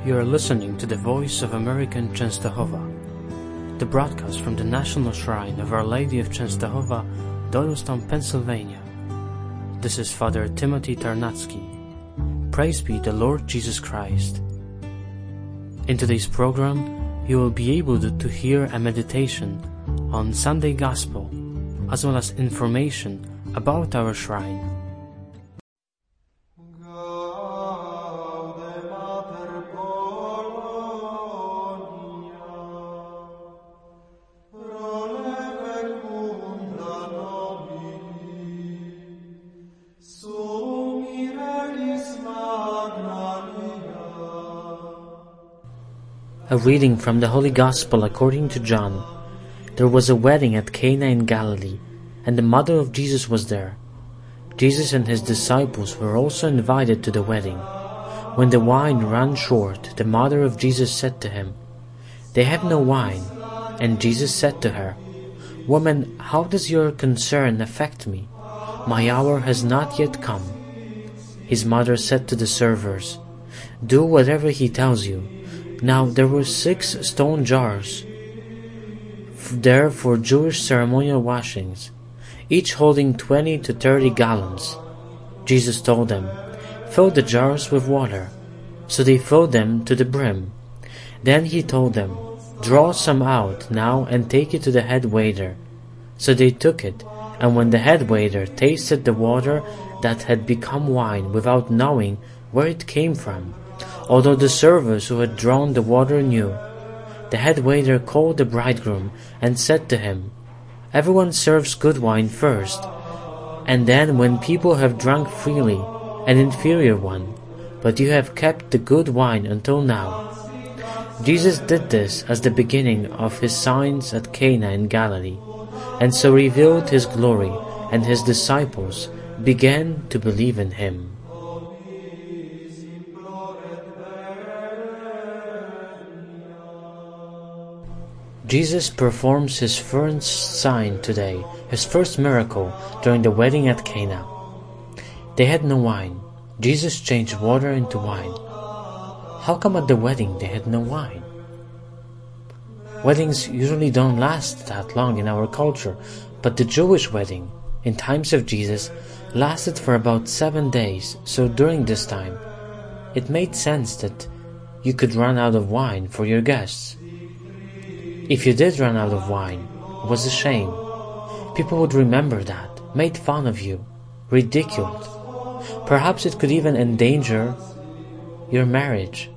You are listening to the Voice of American Częstochowa, the broadcast from the National Shrine of Our Lady of Częstochowa, Doylestown, Pennsylvania. This is Father Timothy Tarnacki. Praise be the Lord Jesus Christ. In today's program, you will be able to hear a meditation on Sunday Gospel, as well as information about our shrine. A reading from the Holy Gospel according to John. There was a wedding at Cana in Galilee, and the mother of Jesus was there. Jesus and his disciples were also invited to the wedding. When the wine ran short, the mother of Jesus said to him, "They have no wine." And Jesus said to her, "Woman, how does your concern affect me? My hour has not yet come." His mother said to the servers, "Do whatever he tells you." Now there were 6 stone jars there for Jewish ceremonial washings, each holding 20 to 30 gallons. Jesus told them, "Fill the jars with water." So they filled them to the brim. Then he told them, "Draw some out now and take it to the head waiter." So they took it, and when the head waiter tasted the water that had become wine without knowing where it came from, although the servers who had drawn the water knew, the head waiter called the bridegroom and said to him, "Everyone serves good wine first, and then when people have drunk freely, an inferior one, but you have kept the good wine until now." Jesus did this as the beginning of his signs at Cana in Galilee, and so revealed his glory, and his disciples began to believe in him. Jesus performs his first sign today, his first miracle during the wedding at Cana. They had no wine. Jesus changed water into wine. How come at the wedding they had no wine? Weddings usually don't last that long in our culture, but the Jewish wedding, in times of Jesus, lasted for about 7 days, so during this time, it made sense that you could run out of wine for your guests. If you did run out of wine, it was a shame. People would remember that, made fun of you, ridiculed. Perhaps it could even endanger your marriage.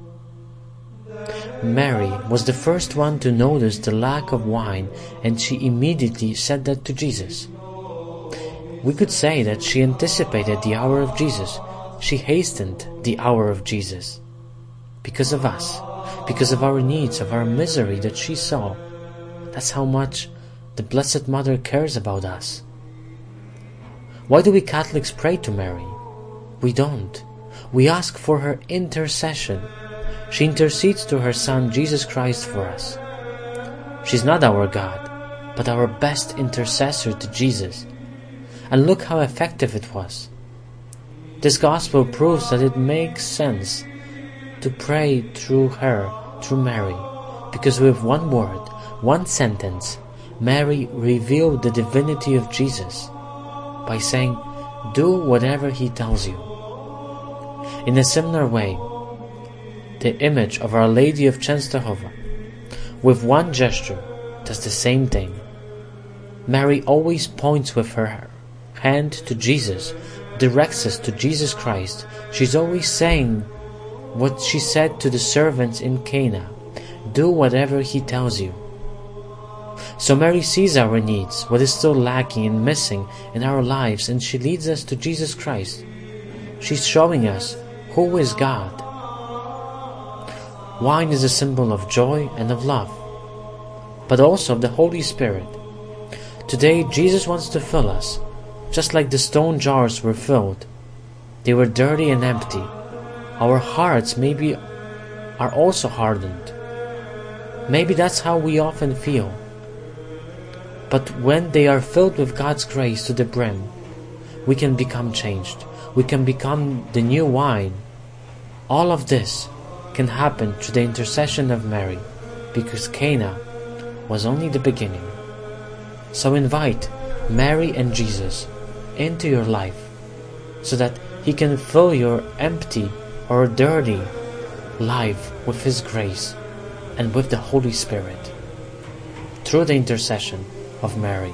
Mary was the first one to notice the lack of wine, and she immediately said that to Jesus. We could say that she anticipated the hour of Jesus. She hastened the hour of Jesus. Because of us. Because of our needs, of our misery that she saw. That's how much the Blessed Mother cares about us. Why do we Catholics pray to Mary? We don't. We ask for her intercession. She intercedes to her Son, Jesus Christ, for us. She's not our God, but our best intercessor to Jesus. And look how effective it was. This Gospel proves that it makes sense to pray through her, through Mary, because with one word, one sentence, Mary revealed the divinity of Jesus by saying, "Do whatever he tells you." In a similar way, the image of Our Lady of Częstochowa, with one gesture, does the same thing. Mary always points with her hand to Jesus, directs us to Jesus Christ. She's always saying what she said to the servants in Cana, "Do whatever he tells you." So Mary sees our needs, what is still lacking and missing in our lives, and she leads us to Jesus Christ. She's showing us who is God. Wine is a symbol of joy and of love, but also of the Holy Spirit. Today Jesus wants to fill us, just like the stone jars were filled. They were dirty and empty. Our hearts maybe are also hardened. Maybe that's how we often feel. But when they are filled with God's grace to the brim, we can become changed. We can become the new wine. All of this can happen through the intercession of Mary, because Cana was only the beginning. So invite Mary and Jesus into your life so that He can fill your empty or dirty life with His grace and with the Holy Spirit through the intercession of Mary.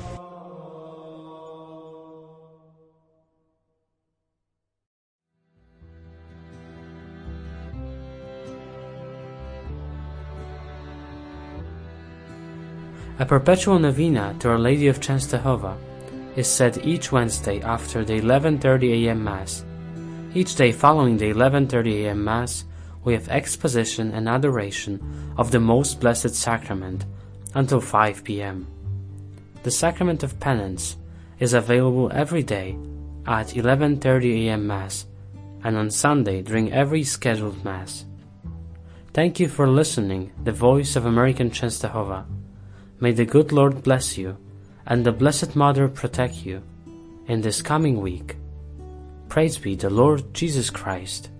A perpetual novena to Our Lady of Częstochowa is said each Wednesday after the 11:30 a.m. Mass. Each day following the 11:30 a.m. Mass, we have exposition and adoration of the Most Blessed Sacrament until 5 p.m. The Sacrament of Penance is available every day at 11:30 a.m. Mass and on Sunday during every scheduled Mass. Thank you for listening, the Voice of American Częstochowa. May the good Lord bless you, and the Blessed Mother protect you in this coming week. Praise be the Lord Jesus Christ.